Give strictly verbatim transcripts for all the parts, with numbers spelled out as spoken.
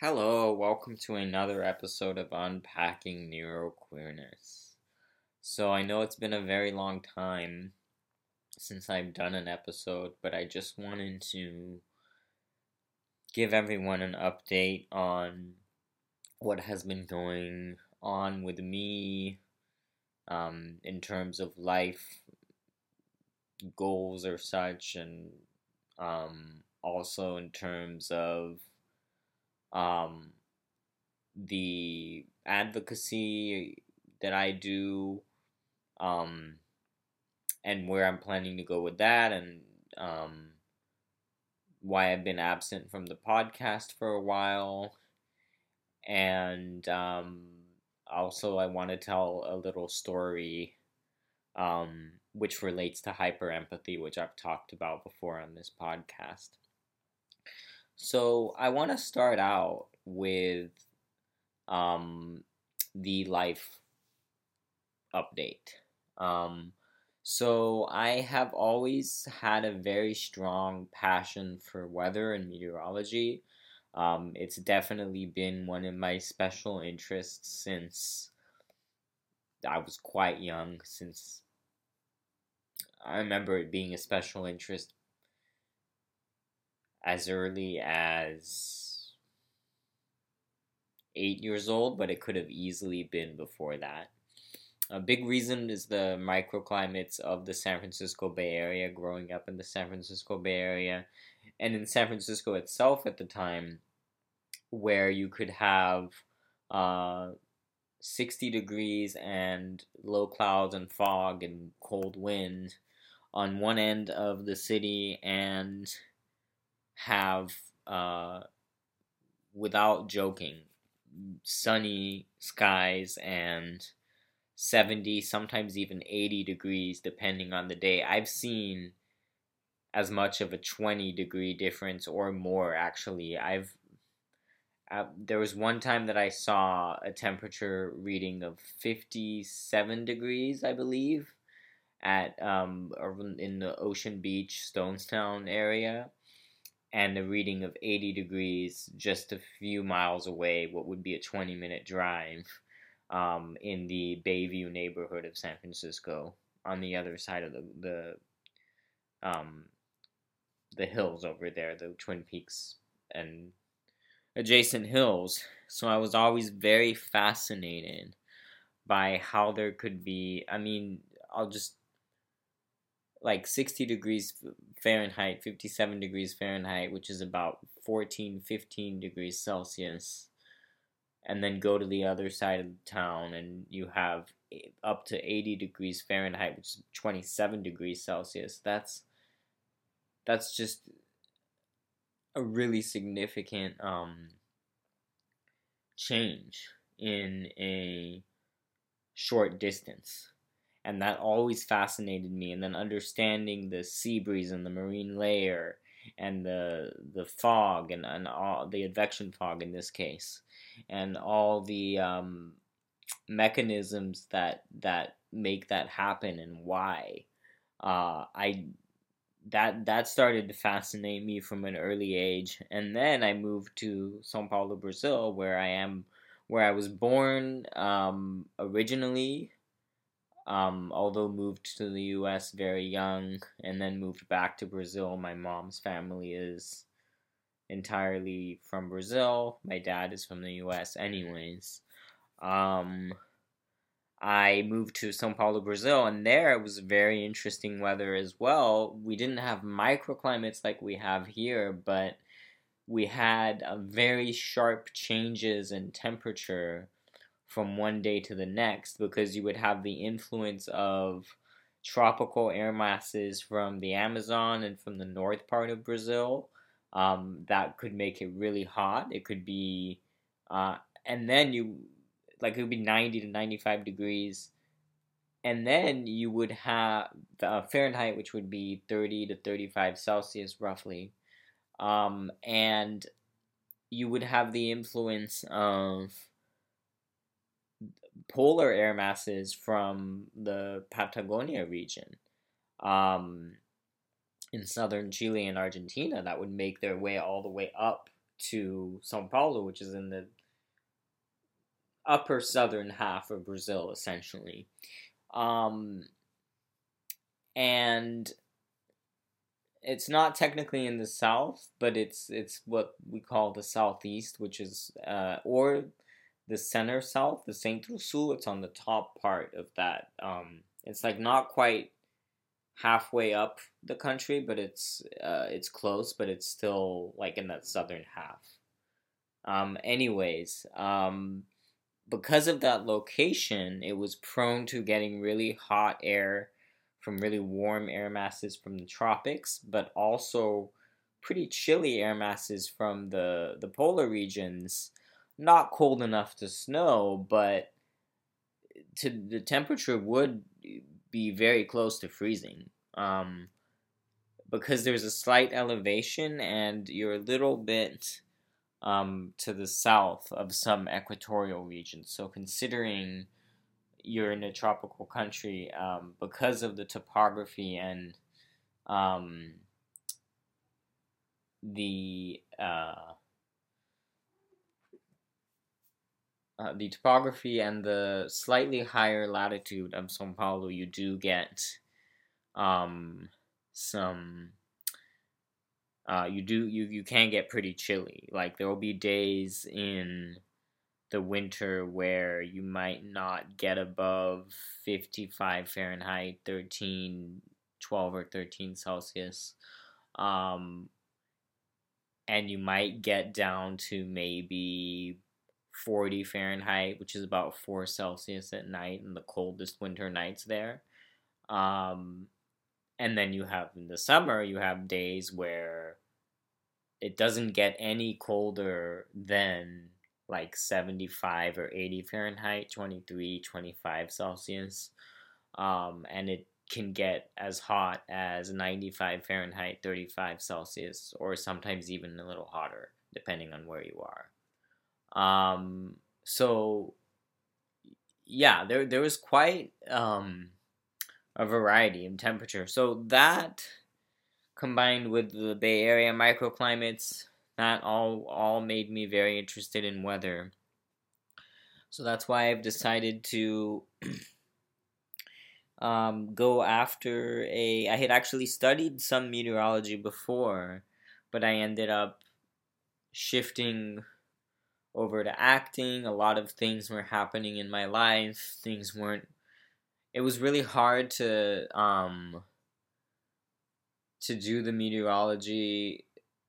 Hello, welcome to another episode of Unpacking Neuroqueerness. So, I know it's been a very long time since I've done an episode, but I just wanted to give everyone an update on what has been going on with me um, in terms of life goals or such, and um, also in terms of um, the advocacy that I do, um, and where I'm planning to go with that, and um, why I've been absent from the podcast for a while. And um, also, I want to tell a little story um, which relates to hyperempathy, which I've talked about before on this podcast. So, I want to start out with um, the life update. Um, so I have always had a very strong passion for weather and meteorology. Um, it's definitely been one of my special interests since I was quite young, since I remember it being a special interest as early as eight years old, but it could have easily been before that. A big reason is the microclimates of the San Francisco Bay Area, growing up in the San Francisco Bay Area, and in San Francisco itself at the time, where you could have uh, sixty degrees and low clouds and fog and cold wind on one end of the city, and have, uh, without joking, sunny skies and seventy, sometimes even eighty degrees depending on the day. I've seen as much of a twenty degree difference or more, actually. I've uh, there was one time that I saw a temperature reading of fifty-seven degrees, I believe, at um in the Ocean Beach, Stonestown area, and a reading of eighty degrees just a few miles away, what would be a twenty minute drive, um, in the Bayview neighborhood of San Francisco, on the other side of the the um, the hills over there, the Twin Peaks and adjacent hills. So I was always very fascinated by how there could be. I mean, I'll just like sixty degrees Fahrenheit, fifty-seven degrees Fahrenheit, which is about fourteen, fifteen degrees Celsius, and then go to the other side of the town and you have up to eighty degrees Fahrenheit, which is twenty-seven degrees Celsius. That's that's just a really significant um, change in a short distance. And that always fascinated me. And then understanding the sea breeze and the marine layer and the the fog and, and all the advection fog in this case, and all the um, mechanisms that that make that happen and why. Uh, I that that started to fascinate me from an early age, and then I moved to São Paulo, Brazil, where I am, where I was born um, originally. Um, although moved to the U S very young, and then moved back to Brazil. My mom's family is entirely from Brazil. My dad is from the U S anyways. Um, I moved to São Paulo, Brazil, and there it was very interesting weather as well. We didn't have microclimates like we have here, but we had a very sharp changes in temperature from one day to the next, because you would have the influence of tropical air masses from the Amazon and from the north part of Brazil. Um, that could make it really hot. It could be, uh, and then you, like, it would be ninety to ninety-five degrees. And then you would have uh, Fahrenheit, which would be thirty to thirty-five Celsius roughly. Um, and you would have the influence of polar air masses from the Patagonia region, um, in southern Chile and Argentina, that would make their way all the way up to Sao Paulo, which is in the upper southern half of Brazil, essentially. Um, and it's not technically in the south, but it's it's what we call the southeast, which is uh, or the center south, the Centro-Sul. It's on the top part of that. Um, it's like not quite halfway up the country, but it's uh, it's close, but it's still like in that southern half. Um, anyways, um, because of that location, it was prone to getting really hot air from really warm air masses from the tropics, but also pretty chilly air masses from the, the polar regions. Not cold enough to snow, but to the temperature would be very close to freezing. Um, because there's a slight elevation and you're a little bit um, to the south of some equatorial regions. So considering you're in a tropical country, um, because of the topography and um, the uh, uh, the topography and the slightly higher latitude of São Paulo, you do get um, some. Uh, you do you you can get pretty chilly. Like there will be days in the winter where you might not get above fifty-five Fahrenheit, thirteen, twelve or thirteen Celsius. Um, and you might get down to maybe forty Fahrenheit, which is about four Celsius at night in the coldest winter nights there. Um, and then you have in the summer, you have days where it doesn't get any colder than like seventy-five or eighty Fahrenheit, twenty-three, twenty-five Celsius. Um, and it can get as hot as ninety-five Fahrenheit, thirty-five Celsius, or sometimes even a little hotter, depending on where you are. Um, so, yeah, there, there was quite um, a variety in temperature. So that combined with the Bay Area microclimates, that all all made me very interested in weather. So that's why I've decided to um, go after a... I had actually studied some meteorology before, but I ended up shifting over to acting. A lot of things were happening in my life. Things weren't... It was really hard to... Um, to do the meteorology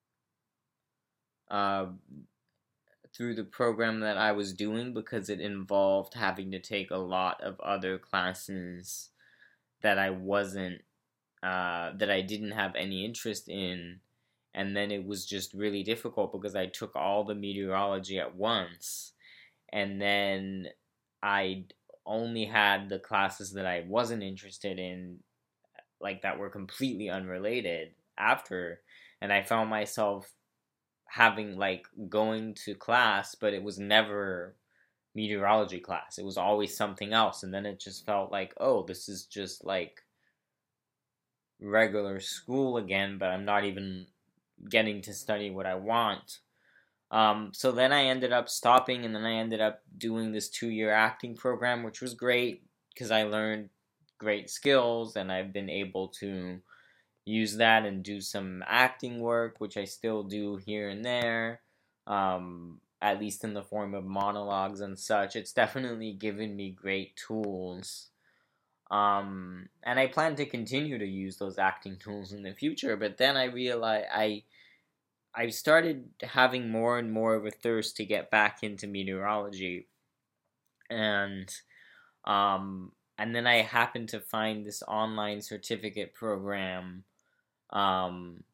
uh, through the program that I was doing because it involved having to take a lot of other classes that I wasn't, uh, that I didn't have any interest in, and then it was just really difficult because I took all the meteorology at once, and then I only had the classes that I wasn't interested in, like that were completely unrelated after, and I found myself having like going to class, but it was never meteorology class. It was always something else, and then it just felt like, oh, this is just like regular school again, but I'm not even getting to study what I want. Um, so then I ended up stopping, and then I ended up doing this two-year acting program, which was great because I learned great skills, and I've been able to use that and do some acting work, which I still do here and there, um, at least in the form of monologues and such. It's definitely given me great tools, um, and I plan to continue to use those acting tools in the future. But then I realized I I started having more and more of a thirst to get back into meteorology, and um, and then I happened to find this online certificate program um,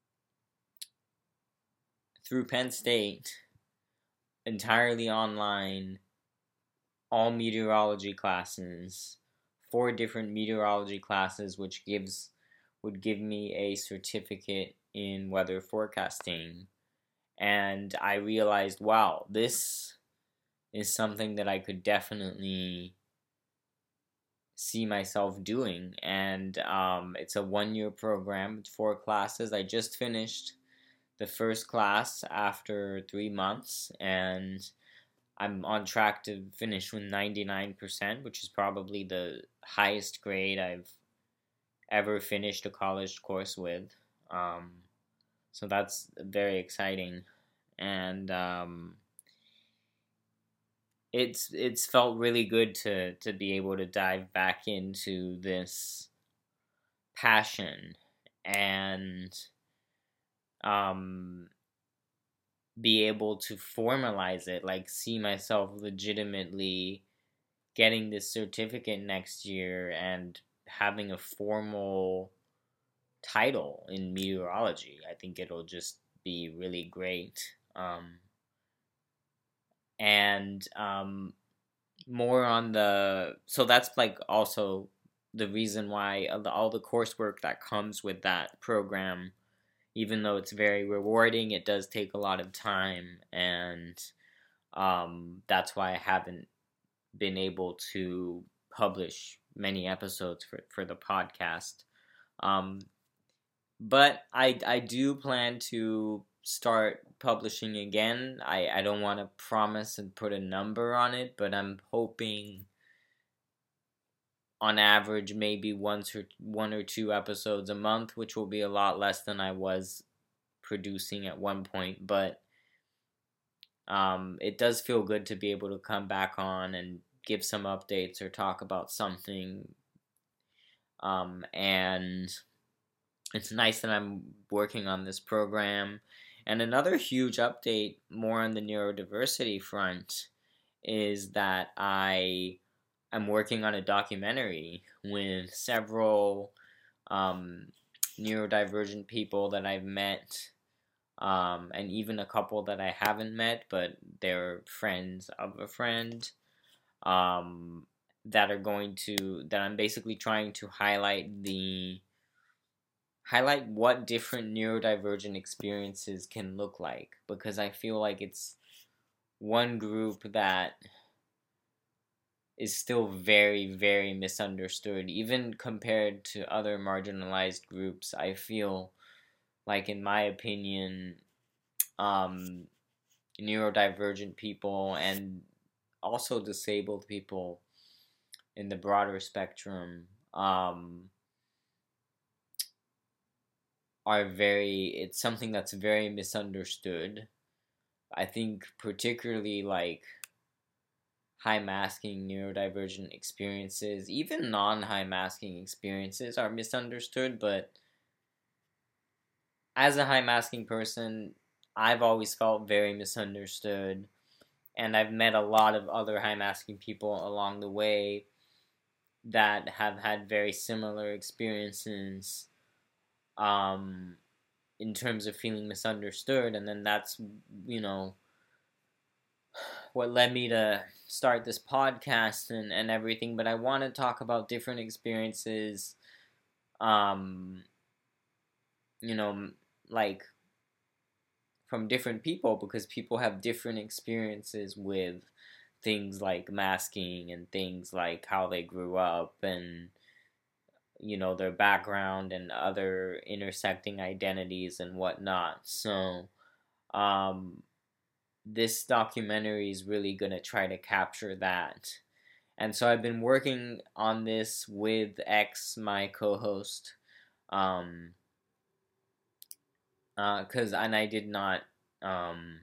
through Penn State, entirely online, all meteorology classes, four different meteorology classes, which gives would give me a certificate in weather forecasting. And I realized, wow, this is something that I could definitely see myself doing. And um, it's a one-year program with four classes. I just finished the first class after three months, and I'm on track to finish with ninety-nine percent, which is probably the highest grade I've ever finished a college course with. Um, so that's very exciting, and um, it's it's felt really good to to be able to dive back into this passion and um be able to formalize it, like see myself legitimately getting this certificate next year and having a formal title in meteorology. I think it'll just be really great. Um, and um, more on the so that's like also the reason why all the coursework that comes with that program, even though it's very rewarding, it does take a lot of time, and um, that's why I haven't been able to publish many episodes for, for the podcast. Um, but I, I do plan to start publishing again. I, I don't want to promise and put a number on it, but I'm hoping on average maybe once or one or two episodes a month, which will be a lot less than I was producing at one point. But um, it does feel good to be able to come back on and give some updates or talk about something. Um, and it's nice that I'm working on this program. And another huge update, more on the neurodiversity front, is that I am working on a documentary with several um, neurodivergent people that I've met, um, and even a couple that I haven't met, but they're friends of a friend, um, that are going to, that I'm basically trying to highlight the highlight what different neurodivergent experiences can look like, because I feel like it's one group that is still very, very misunderstood, even compared to other marginalized groups. I feel like, in my opinion, um, neurodivergent people and also disabled people in the broader spectrum um, are very, it's something that's very misunderstood. I think particularly like high masking neurodivergent experiences, even non-high masking experiences are misunderstood, but as a high masking person, I've always felt very misunderstood, and I've met a lot of other high masking people along the way that have had very similar experiences um, in terms of feeling misunderstood, and then that's, you know, what led me to start this podcast and, and everything. But I want to talk about different experiences, um, you know, like from different people, because people have different experiences with things like masking and things like how they grew up and, you know, their background and other intersecting identities and whatnot. So, um, this documentary is really going to try to capture that. And so I've been working on this with X, my co-host, um, uh, cause, and I did not, um,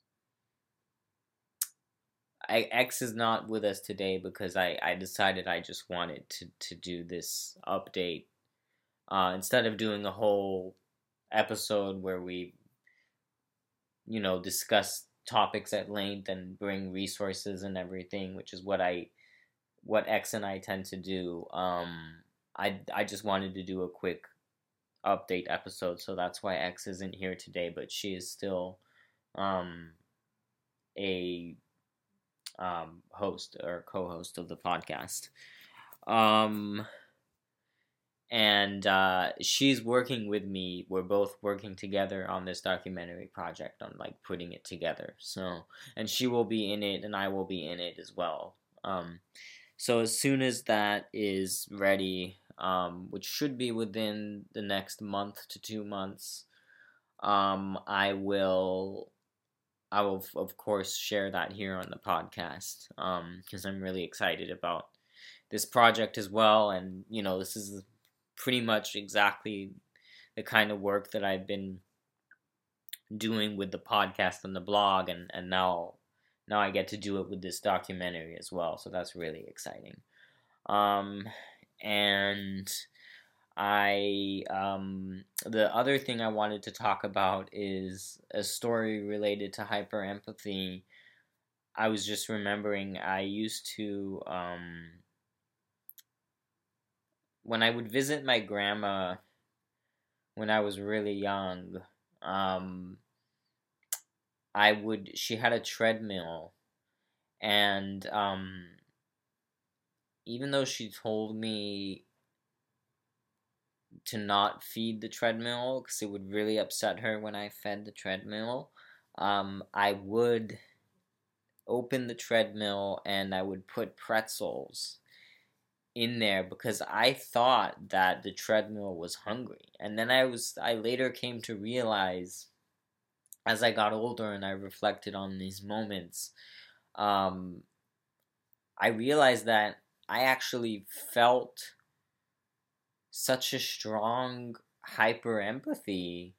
I, X is not with us today because I, I decided I just wanted to, to do this update, uh, instead of doing a whole episode where we, you know, discuss topics at length and bring resources and everything, which is what I, what X and I tend to do. Um, I, I just wanted to do a quick update episode, so that's why X isn't here today, but she is still, um, a, um, host or co-host of the podcast. Um, and uh, she's working with me. We're both working together on this documentary project, on like putting it together. So, and she will be in it, and I will be in it as well. Um, so as soon as that is ready, um, which should be within the next month to two months, um, I will, I will of course share that here on the podcast, um, because I'm really excited about this project as well, and you know, this is pretty much exactly the kind of work that I've been doing with the podcast and the blog, and and now now I get to do it with this documentary as well, so that's really exciting. Um, and I um, the other thing I wanted to talk about is a story related to hyper empathy. I was just remembering I used to um, when I would visit my grandma when I was really young. Um, I would she had a treadmill, and um, even though she told me to not feed the treadmill because it would really upset her when I fed the treadmill, um, I would open the treadmill and I would put pretzels in there because I thought that the treadmill was hungry. And then I was I later came to realize, as I got older and I reflected on these moments, um, I realized that I actually felt such a strong hyper empathy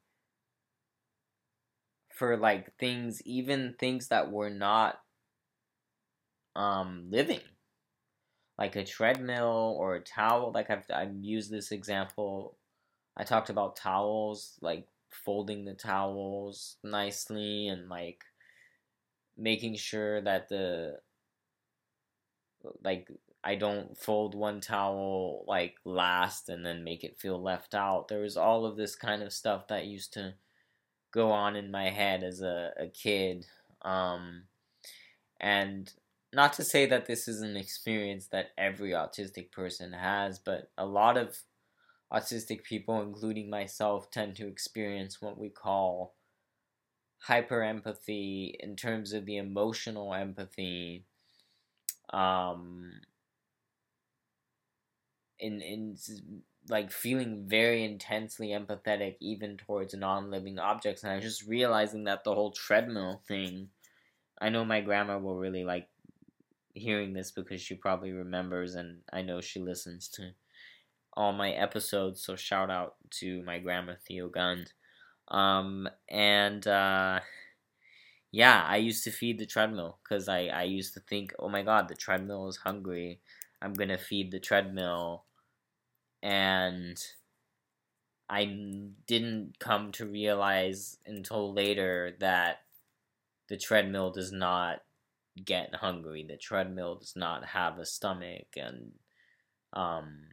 for like things, even things that were not um living, like a treadmill or a towel. Like I've I've used this example. I talked about towels, like folding the towels nicely and like making sure that the like I don't fold one towel like last and then make it feel left out. There was all of this kind of stuff that used to go on in my head as a, a kid. Um, and not to say that this is an experience that every autistic person has, but a lot of autistic people, including myself, tend to experience what we call hyper empathy in terms of the emotional empathy. Um, in in like feeling very intensely empathetic even towards non-living objects, and I was just realizing that the whole treadmill thing, I know my grandma will really like hearing this because she probably remembers, and I know she listens to all my episodes, so shout out to my grandma Theo Gund. Um and uh yeah, I used to feed the treadmill because I, I used to think, oh my god, the treadmill is hungry, I'm gonna feed the treadmill. And I didn't come to realize until later that the treadmill does not get hungry. The treadmill does not have a stomach, and um,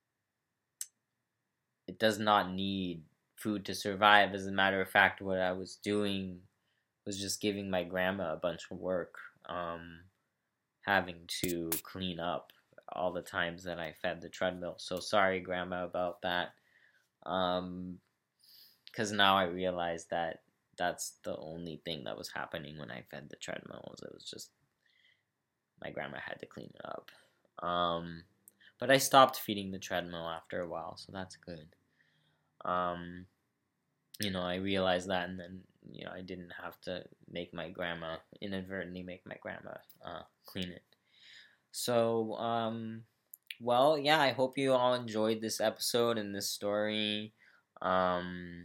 it does not need food to survive. As a matter of fact, what I was doing was just giving my grandma a bunch of work, um, having to clean up all the times that I fed the treadmill. So sorry, grandma, about that. Um, because now I realize that that's the only thing that was happening when I fed the treadmill. It was just my grandma had to clean it up. Um, but I stopped feeding the treadmill after a while, so that's good. Um, you know, I realized that, and then you know I didn't have to make my grandma inadvertently make my grandma uh, clean it. So, um, well, yeah, I hope you all enjoyed this episode and this story. Um,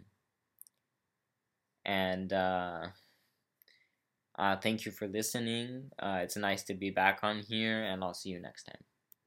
and uh, uh, thank you for listening. Uh, it's nice to be back on here, and I'll see you next time.